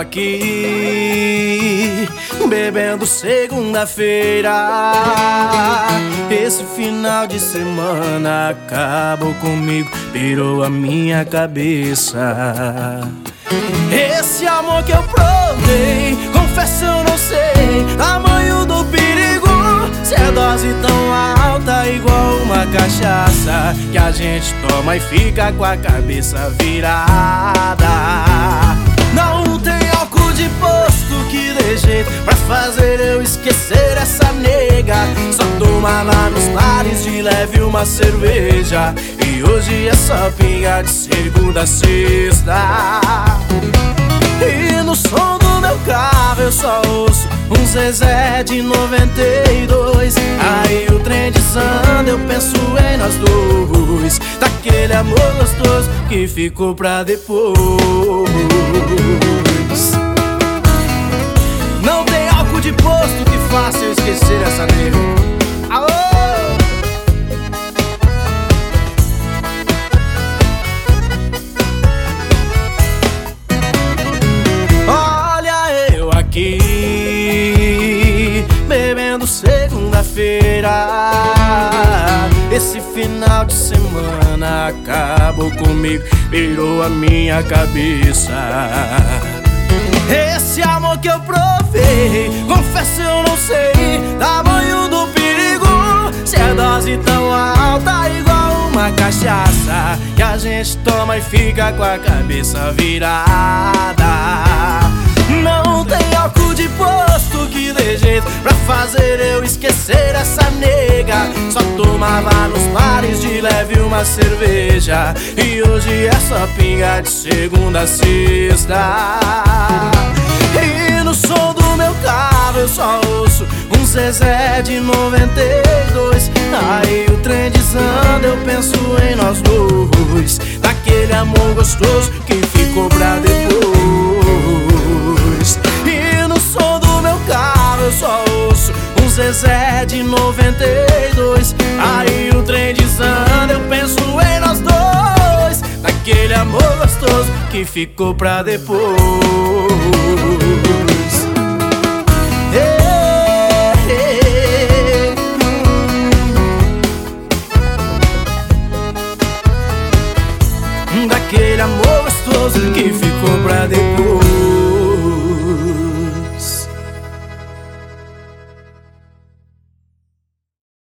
aqui, bebendo segunda-feira. Esse final de semana acabou comigo, pirou a minha cabeça. Esse amor que eu provei, confesso eu não sei tamanho do perigo. Se é dose tão alta igual uma cachaça, que a gente toma e fica com a cabeça virada. Não tem álcool de posto que dê jeito pra fazer eu esquecer essa nega. Só tomava nos bares de leve uma cerveja, e hoje é só pinga de segunda a sexta. E no som do meu carro eu só ouço um Zezé de 92. Aí o trem desanda, eu penso em nós dois, daquele amor gostoso que ficou pra depois. Não tem álcool de posto que faça eu esquecer essa nega. Alô! Aqui, bebendo segunda-feira. Esse final de semana acabou comigo, virou a minha cabeça. Esse amor que eu provei, confesso eu não sei tamanho do perigo. Se é dose tão alta igual uma cachaça, que a gente toma e fica com a cabeça virada. Não tem álcool de posto que dê jeito pra fazer eu esquecer essa nega. Só tomava nos bares de leve uma cerveja, e hoje é só pinga de segunda a sexta. E no som do meu carro eu só ouço um Zezé de 92. Aí o trem desanda, eu penso em nós dois, daquele amor gostoso que ficou pra depois. E no som do meu carro eu só ouço um Zezé de 92. Aí o trem desanda, eu penso em nós dois, daquele amor gostoso que ficou pra depois.